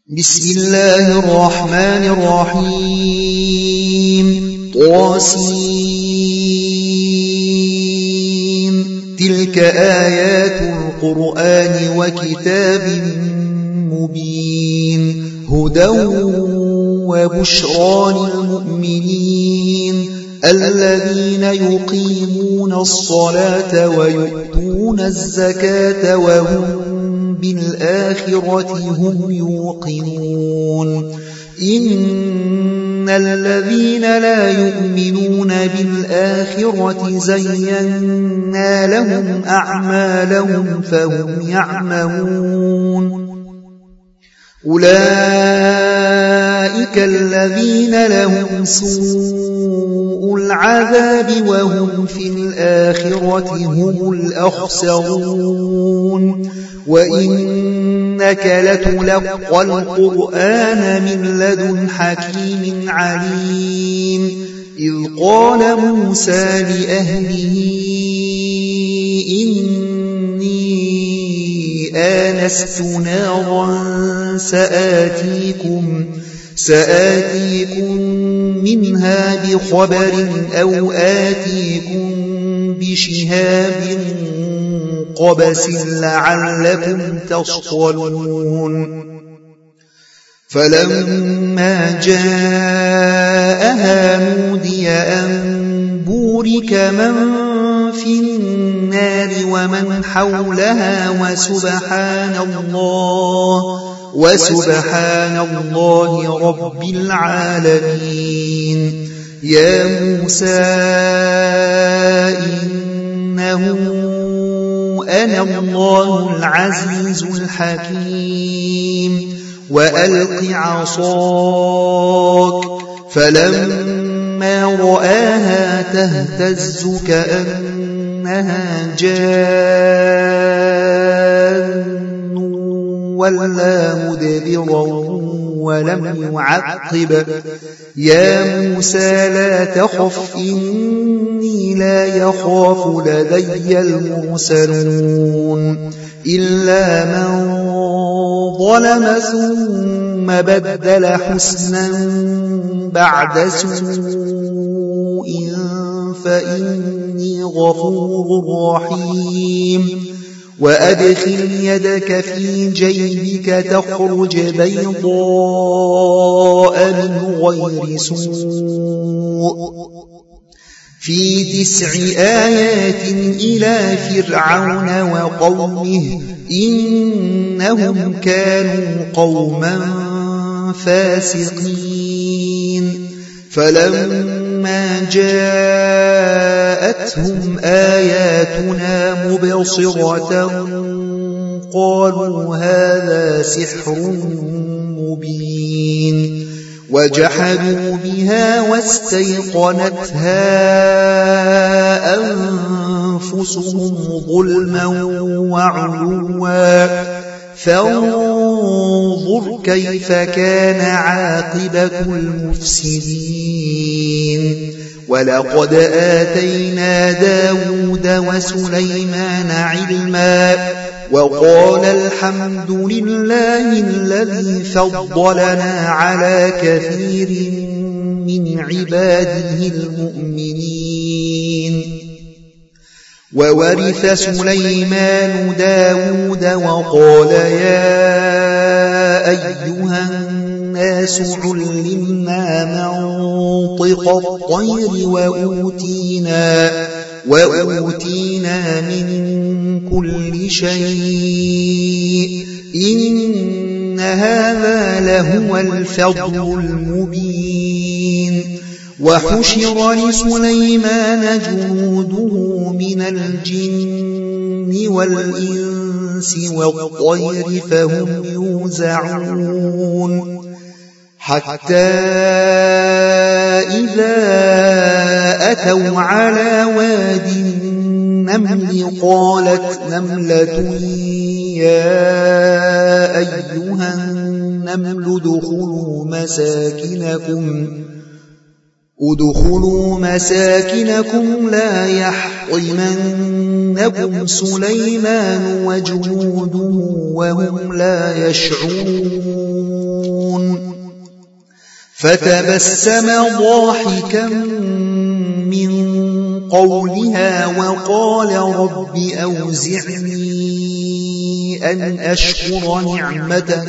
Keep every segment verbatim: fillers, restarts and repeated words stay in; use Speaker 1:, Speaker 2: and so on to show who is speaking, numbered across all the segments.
Speaker 1: بسم الله الرحمن الرحيم. طاسين. تلك آيات القرآن وكتاب مبين هدى وبشرى للمؤمنين الذين يقيمون الصلاة ويؤتون الزكاة وهم بالآخرة هم يوقنون. إن الذين لا يؤمنون بالآخرة زينا لهم أعمالهم فهم يعمهون. أولئك الذين لهم سوء العذاب وهم في الآخرة هم الأخسرون. وإنك لتلقى القرآن من لدن حكيم عليم. إذ قال موسى لأهله إني آنست نارا سآتيكم, سآتيكم منها بخبر أو آتيكم بشهاب قبس لعلكم تصطلون. فلما جاءها نودي أن بورك من في النار ومن حولها وسبحان الله وسبحان الله رب العالمين. يا موسى إنه أنا الله العزيز الحكيم وألق عصاك. فلما رآها تهتز كأنها جان ولا مدبرا ولم يعقب. يا موسى لا تخف إني لا يخاف لدي المرسلون. إلا من ظلم ثم بدل حسنا بعد سوء فإني غفور رحيم. وأدخل يدك في جيبك تخرج بيضاء من غير سوء في تسع آيات إلى فرعون وقومه إنهم كانوا قوما فاسقين. فلما جاءتهم آياتنا مبصرة قالوا هذا سحر مبين. وجحدوا بها واستيقنتها أنفسهم ظلما وعلوا فانظر كيف كان عاقبة المفسدين. ولقد آتينا داود وسليمان علما وقال الحمد لله الذي فضلنا على كثير من عباده المؤمنين. وورث سليمان داود وقال يا أيها الناس علمنا منطق الطير وأوتينا, وأوتينا من كل شيء إن هذا لهو الفضل المبين. وحشر لسليمان جنوده من الجن والإنس والطير فهم يوزعون. حتى إذا أتوا على واد النمل قالت نملة يا أيها النمل ادخلوا مساكنكم ادخلوا مساكنكم لا يحطمنكم ليحطمنكم سليمان وجنوده وهم لا يشعرون فتبسم ضاحكا من قولها وقال رب أوزعني أن أشكر نعمتك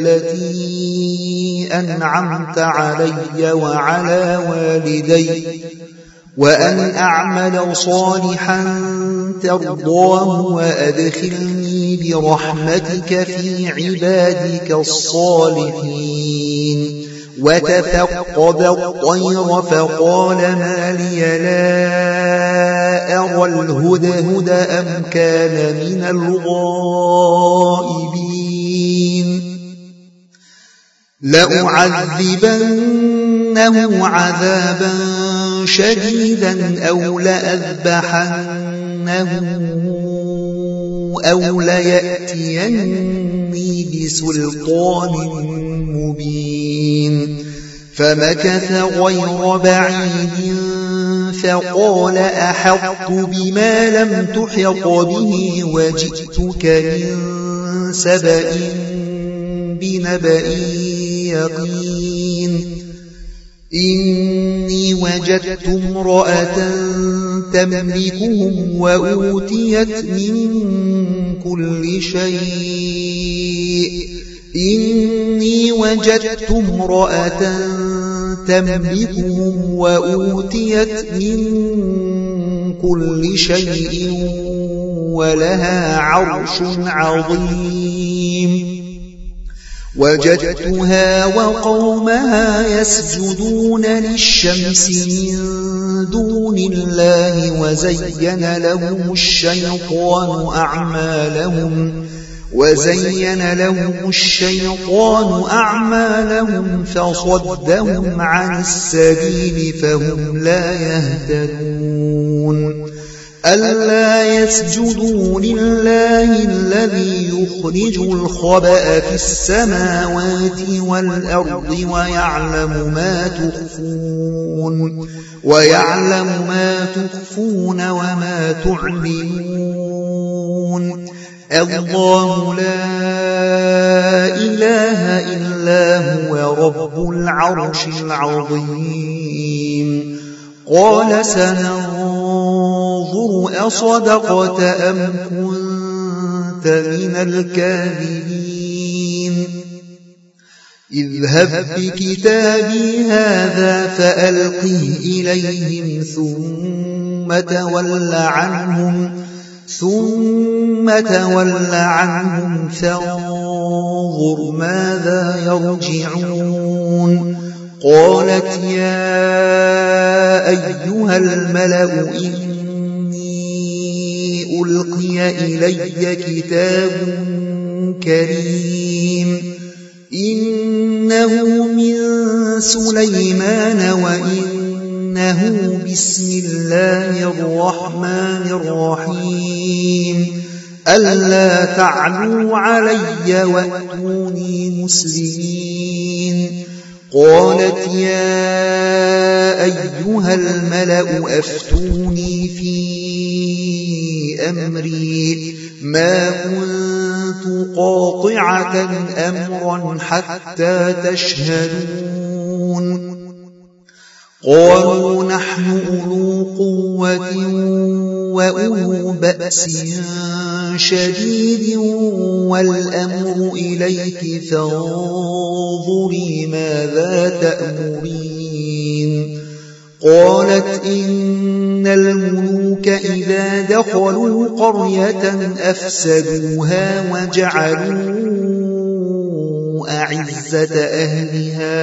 Speaker 1: التي أنعمت علي وعلى والدي وأن أعمل صالحا ترضاه وأدخلني برحمتك في عبادك الصالحين وتفقد الطير فقال ما لي لا أرى الهدهد أم كان من الغائبين لأعذبنه عذابا شديدا أو لأذبحنه أو ليأتيني بسلطان مبين فمكث غير بعيد فقال أحطت بما لم تحط به وجئتك من سبأ بنبأ يقين إني وجدت امرأة تملكهم وأوتيت من كل شيء إني وجدت امرأة تملكهم وأوتيت من كل شيء ولها عرش عظيم وجدتها وقومها يسجدون للشمس من دون الله وزين لهم الشيطان أعمالهم وزين لهم الشيطان أعمالهم فصدهم عن السبيل فهم لا يهتدون ألا يسجدوا لله الذي يخرج الخبأ في السماوات والأرض ويعلم ما تخفون ويعلم ما تخفون وما تعلنون الله لا إله إلا هو رب العرش العظيم قال سننظر أصدقت أم كنت من الكاذبين اذهب بكتابي هذا فألقه إليهم ثم تول عنهم ثم تول عنهم فانظر ماذا يرجعون قالت يا أيها الملأ إني ألقي إلي كتاب كريم إنه من سليمان وإنه بسم الله الرحمن الرحيم ألا تعلوا علي وأتوني مسلمين قالت يا أيها الملأ أفتوني في أمري ما كنت قاطعة أمرا حتى تشهدون قالوا نحن أولو قوة وأولو بأس شديد والأمر إليك فانظري ماذا تأمرين قالت إن الملوك إذا دخلوا قرية أفسدوها وجعلوا أعزة أهلها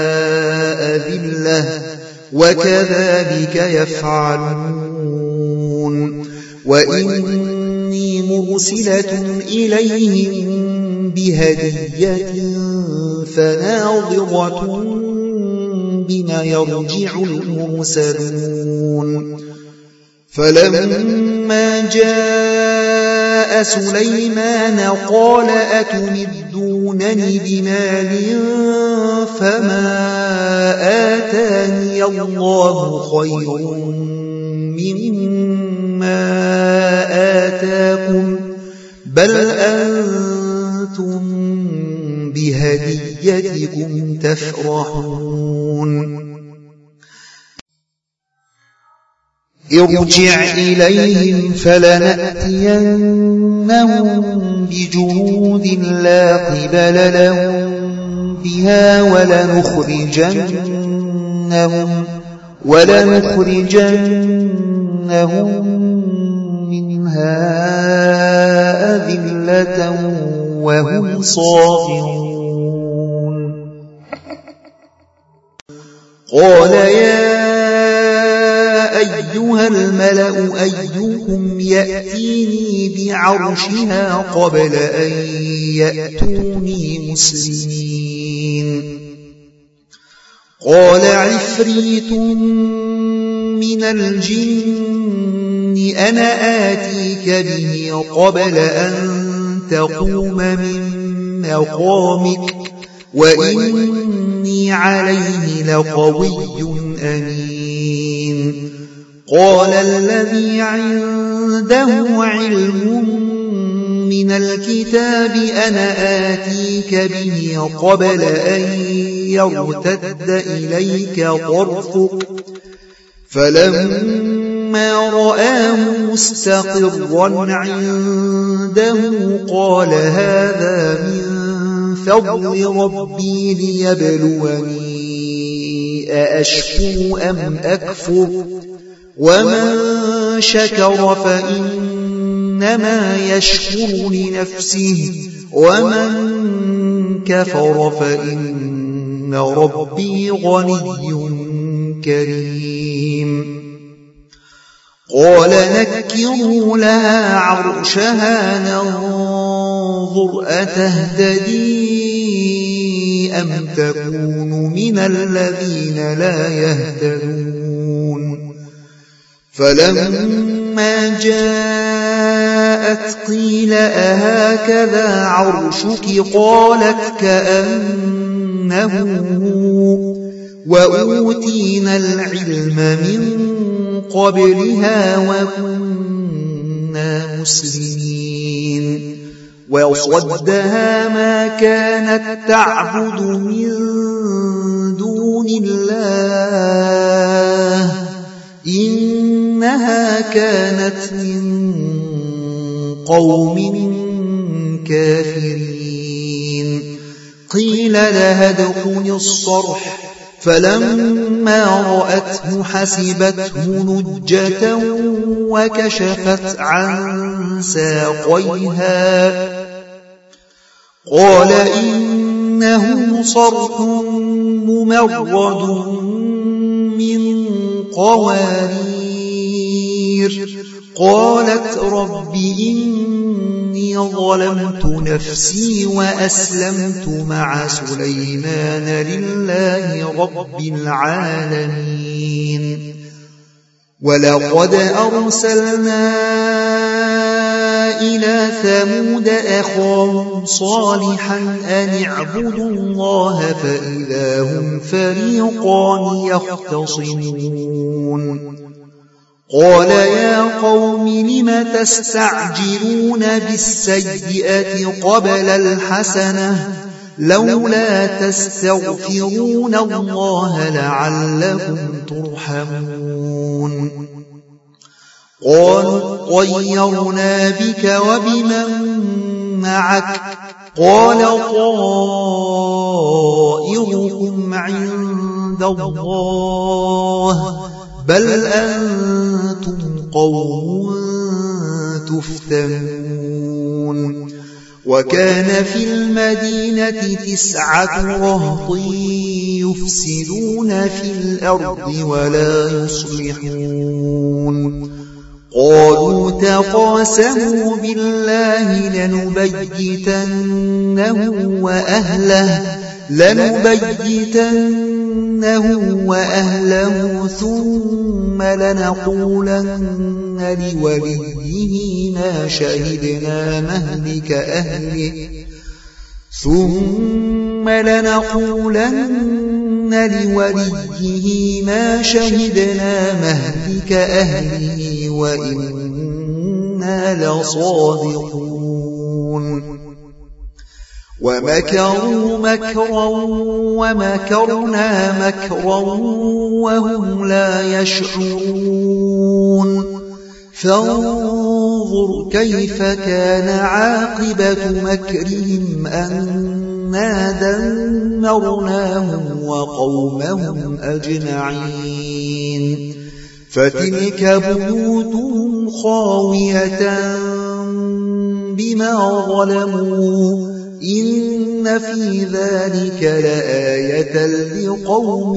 Speaker 1: أذلة وكذلك يفعلون وإني مرسلة إليهم بهدية فناظرة بما يرجع المرسلون فلما جاء سليمان قال أتمدونني بمال فما آتاني الله خير مما ما آتاكم بل أنتم بهديتكم تفرحون ارجع إليهم فلنأتينهم بجنود لا قبل لهم بها ولنخرجنهم ولنخرجنهم منها أذلة وهم صاغرون قال يا أيها الملأ أيكم يأتيني بعرشها قبل أن يأتوني مسلمين قال عفريت من الجن أنا آتيك به قبل أن تقوم من مقامك وإني عليه لقوي أمين قال الذي عنده علم من الكتاب أنا آتيك به قبل أن يرتد إليك طرفك فلما رآه مستقرا عنده قال هذا من فضل ربي ليبلوني أأشكر أم أكفر ومن شكر فإنما يشكر لنفسه ومن كفر فإن ربي غني كريم قال نكروا لها عرشها ننظر أتهتدي أم تكون من الذين لا يهتدون فلما جاءت قيل أهكذا عرشك قالت كأنه وأوتينا العلم من قبلها وكنا مسلمين وصدها ما كانت تعبد من دون الله إنها كانت من قوم كافرين قيل لها ادخلي الصرح فلما رأته حسبته لجة وكشفت عن ساقيها قال إنه صرح ممرد من قوارير قالت رب إني ظلمت نفسي وأسلمت مع سليمان لله رب العالمين ولقد أرسلنا إلى ثمود أخاهم صالحا أن اعبدوا الله فإذا هم فريقان يختصمون قال يا قوم لم تستعجلون بالسيئة قبل الحسنة لولا تستغفرون الله لعلكم ترحمون قالوا طيرنا بك وبمن معك قال طائركم عند الله بل أنتم قوم تفتنون وكان في المدينة تسعة رهط يفسدون في الأرض ولا يصلحون قالوا تقاسموا بالله لنبيتنه وأهله لنبيتنه وأهله ثم لنقولن لوليه ما شهدنا مهلك أهله ثم لنقولن لوليه ما شهدنا مهلك أهله وإنا إنا لصادقون ومكروا مكرا ومكرنا مكرا وهم لا يشعرون فانظر كيف كان عاقبة مكرهم أنا دمرناهم وقومهم أجمعين فتلك بيوتهم خاوية بما ظلموا إن في ذلك لآية لقوم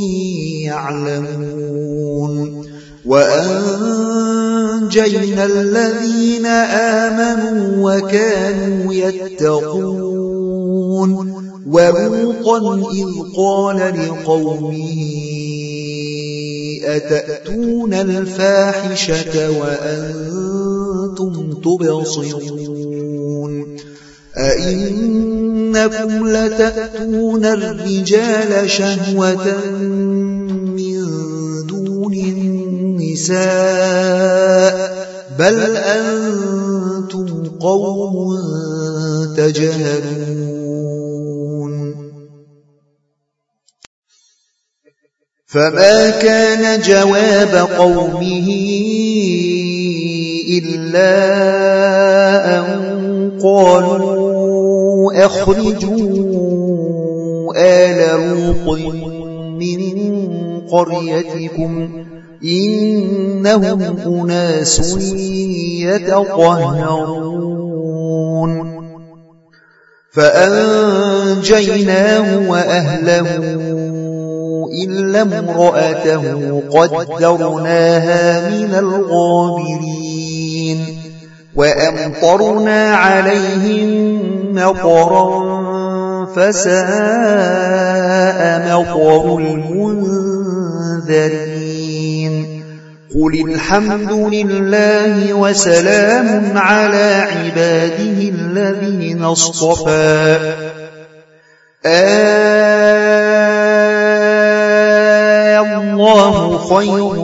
Speaker 1: يعلمون وأنجينا الذين آمنوا وكانوا يتقون ولوطا إذ قال لقومه أتأتون الفاحشة وأنتم تبصرون أئنكم لتأتون الرجال شهوة من دون النساء بل أنتم قوم تجهلون فما كان جواب قومه إلا أن قالوا أخرجوا آل لوط من قريتكم إنهم أناس يتطهرون فأنجيناه وأهله إلا امرأته قدرناها من الغابرين وأمطرنا عليهم مطرا فساء مطر المنذرين قل الحمد لله وسلام على عباده الذين اصطفى الله خير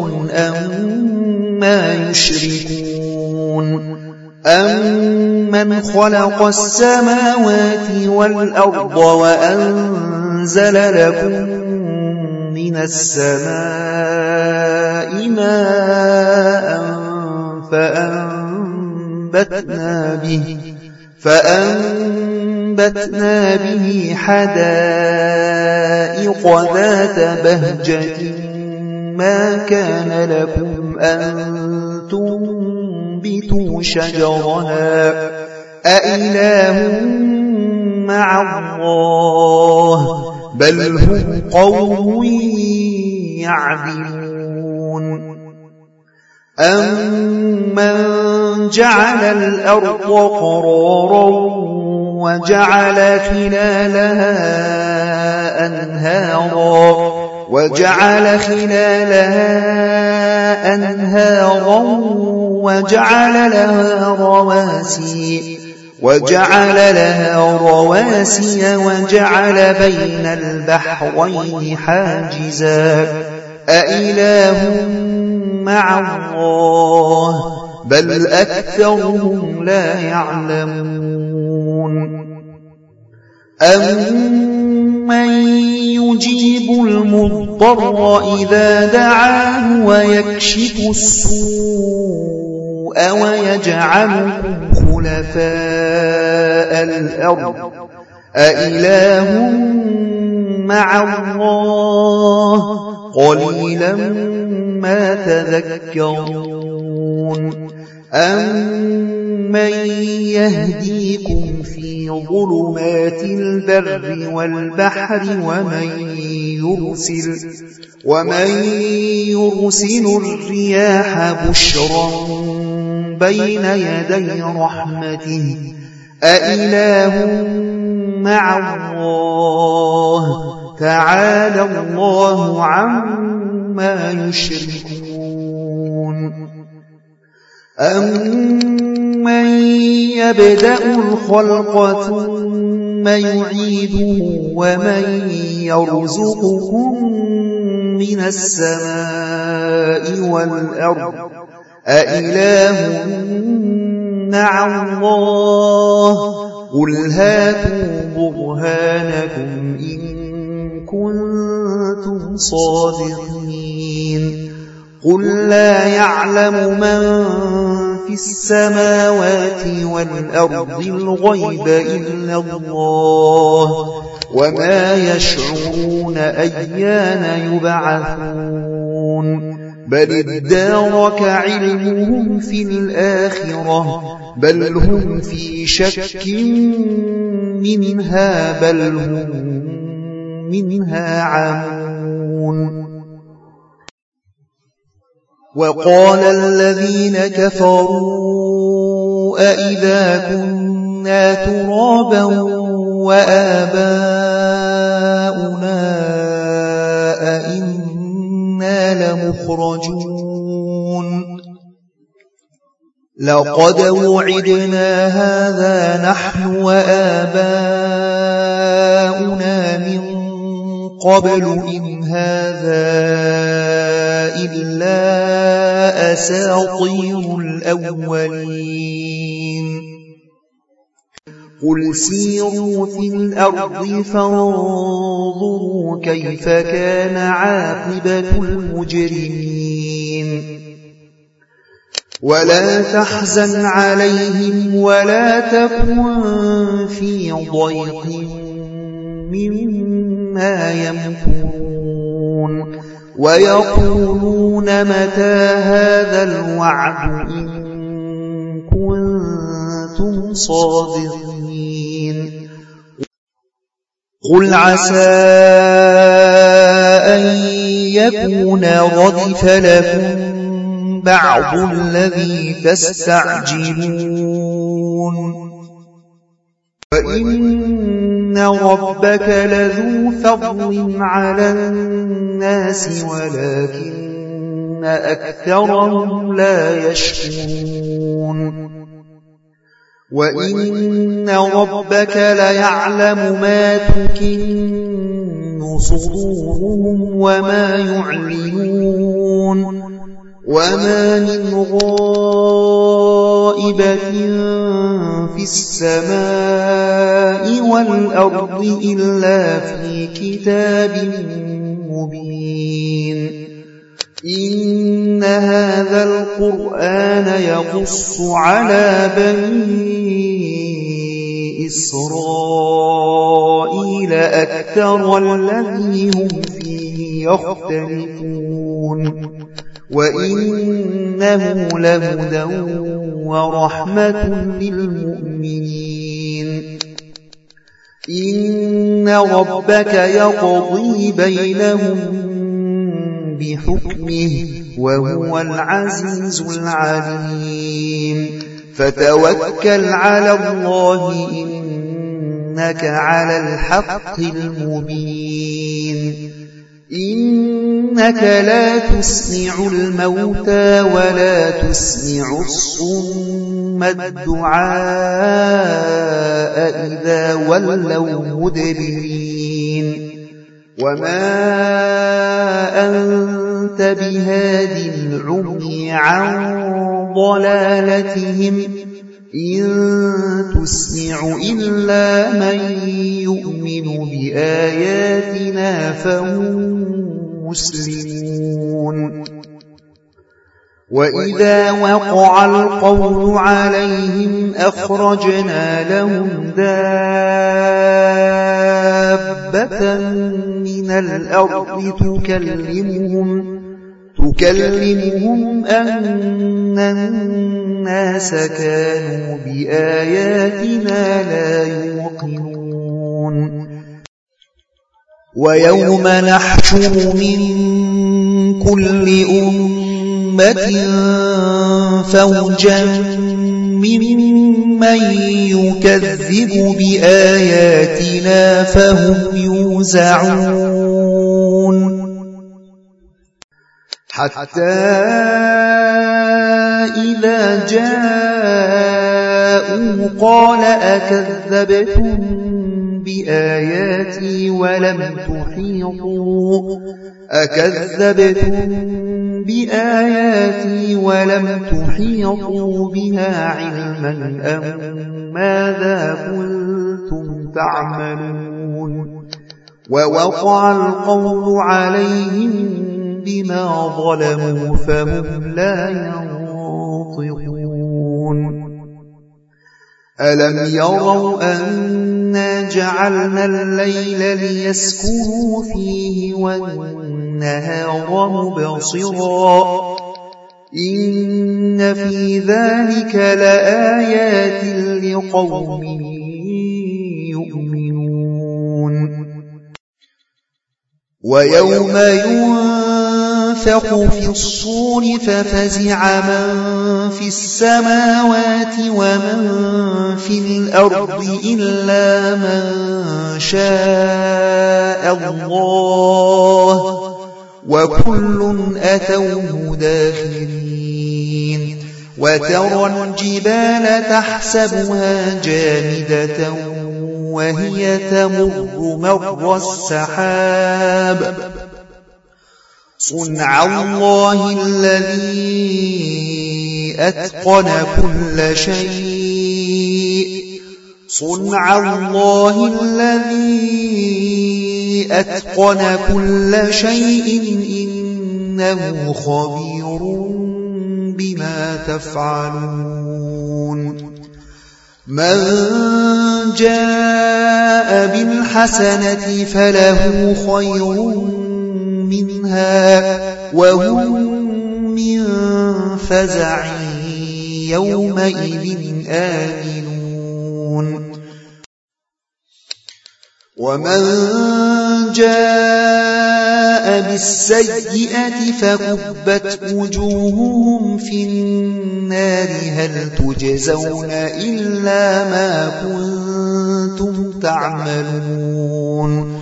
Speaker 1: أما يشركون أمن خلق السماوات والأرض وأنزل لكم من السماء ماء فأنبتنا به فأنبتنا به حدائق ذات بهجة ما كان لكم أن تنبتوا شجرها أإله مع الله بل هم قوم يعدلون أمن جعل الأرض قرارا وجعل خلالها أنهارا وجعل خلالها أنهارا وجعل لها رواسي وجعل لها رواسي وجعل بين البحرين حاجزا أإله مع الله بل أكثرهم لا يعلمون أمن يجيب المضطر إذا دعاه ويكشف السوء ويجعلكم خلفاء الأرض أإله مع الله قليلا ما تذكرون أمن يهديكم في ظلمات البر والبحر ومن يرسل ومن يرسل الرياح بشرا بين يدي رحمته أإله مع الله تعالى الله عما يشركون أمن يبدأ الخلق ثم يعيده ومن يرزقكم من السماء والأرض أإله مع الله قل هاتوا برهانكم إن كنتم صادقين قل لا يعلم من في السماوات والأرض الغيب إلا الله وما يشعرون أيان يبعثون بل ادارك علمهم في الآخرة بل هم في شك منها بل هم منها عمون وقال الذين كفروا أئذا كنا ترابا وآباؤنا أئنا لمخرجون لقد وعدنا هذا نحن وآباؤنا من قبل إن هذا إلا أساطير الأولين قل سيروا في الأرض فانظروا كيف كان عاقبة المجرمين ولا تحزن عليهم ولا تكن في ضيق مما يمكرون ويقولون متى هذا الوعد إن كنتم صادقين قل عسى أن يكون ردف لكم بعض الذي تستعجلون فإن ربك لذو فضل على الناس ولكن أكثرهم لا يشكرون وإن ربك ليعلم ما تكن صدورهم وما يعلنون وما من غائبة في السماء والأرض إلا في كتاب مبين إن هذا القرآن يقص على بني إسرائيل أكثر الذي هم فيه يختلفون وإنه لهدى ورحمة للمؤمنين إن ربك يقضي بينهم بحكمه وهو العزيز العليم فتوكل على الله إنك على الحق المبين إنك لا تسمع الموتى ولا تسمع الصم الدعاء إذا ولوا مدبرين وما أنت بهادي العمي عن ضلالتهم إن تسمع إلا من يؤمن بآياتنا فهم مسلمون وإذا وقع القول عليهم أخرجنا لهم دابة من الأرض تكلمهم تكلمهم أن الناس كانوا بآياتنا لا يوقنون ويوم نحشر من كل أمة فوجا ممن يكذب بآياتنا فهم يوزعون حتى إذا جاءوا قال أكذبتم بآياتي ولم تحيطوا أكذبتم بآياتي ولم تحيطوا بها علما أم ماذا كنتم تعملون ووقع القول عليهم بما ظلموا فهم لا ينطقون ألم يروا أنا جعلنا الليل ليسكنوا فيه والنهار مبصرا إن في ذلك لآيات لقوم يؤمنون ويوم ينفخ في الصور ففزع من في السماوات ومن في الأرض إلا من شاء الله وكل أتوه داخرين وترى الجبال تحسبها جامدة وهي تمر مر السحاب صنع الله الذي أتقن كل شيء صنع الله الذي أتقن كل شيء إنه خبير بما تفعلون من جاء بالحسنة فله خير منها وهم من فزع يومئذ آمنون ومن جاء بالسيئة فكبت وجوههم في النار هل تجزون إلا ما كنتم تعملون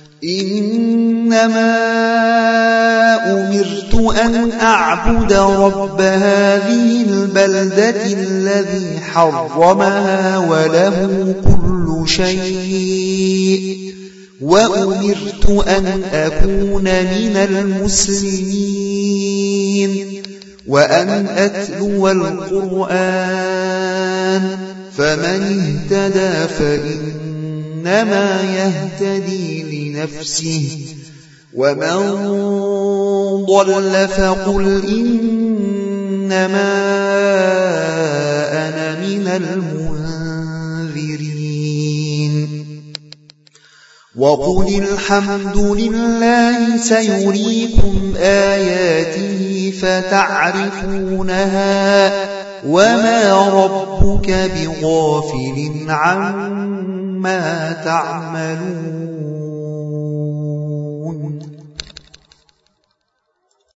Speaker 1: إنما أمرت أن أعبد رب هذه البلدة الذي حرمها وله كل شيء وأمرت أن أكون من المسلمين وأن أتلو القرآن فمن اهتدى فإنما يهتدي لنفسه ومن ضل فقل إنما أنا من المنذرين وقل الحمد لله سيريكم آياته فتعرفونها وما ربك بغافل عما تعملون